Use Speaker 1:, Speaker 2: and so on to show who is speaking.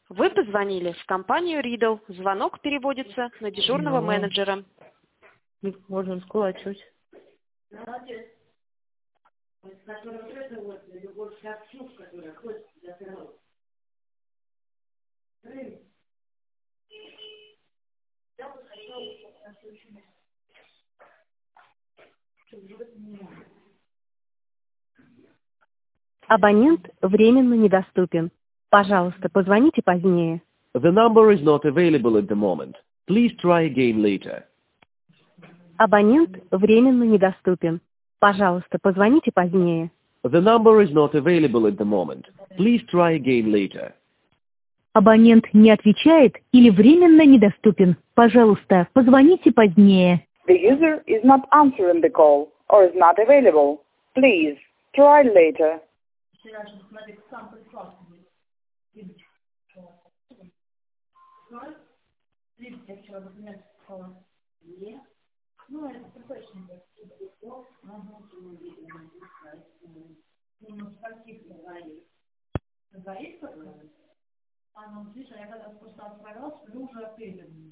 Speaker 1: Вы позвонили в компанию Riddle. Звонок переводится на дежурного менеджера.
Speaker 2: Можно раскулачивать.
Speaker 3: Абонент временно недоступен. Пожалуйста, позвоните позднее.
Speaker 4: The number is not available at the moment. Please try again later.
Speaker 3: Абонент временно недоступен. Пожалуйста, позвоните позднее.
Speaker 4: The number is not available at the moment. Please try again later.
Speaker 3: Абонент не отвечает или временно недоступен. Пожалуйста, позвоните позднее.
Speaker 5: The user is not answering the call or is not available. Please try later.